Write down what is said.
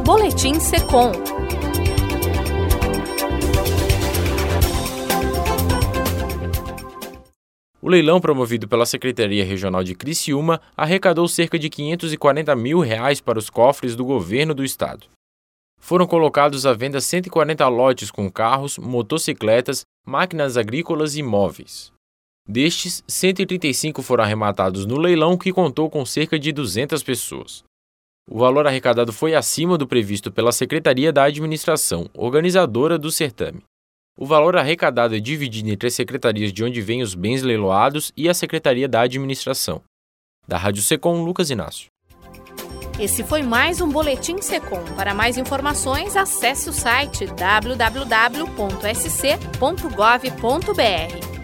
Boletim Secom. O leilão promovido pela Secretaria Regional de Criciúma arrecadou cerca de R$ 540 mil para os cofres do governo do estado. Foram colocados à venda 140 lotes com carros, motocicletas, máquinas agrícolas e móveis. Destes, 135 foram arrematados no leilão, que contou com cerca de 200 pessoas. O valor arrecadado foi acima do previsto pela Secretaria da Administração, organizadora do certame. O valor arrecadado é dividido entre as secretarias de onde vêm os bens leiloados e a Secretaria da Administração. Da Rádio Secom, Lucas Inácio. Esse foi mais um Boletim Secom. Para mais informações, acesse o site www.sc.gov.br.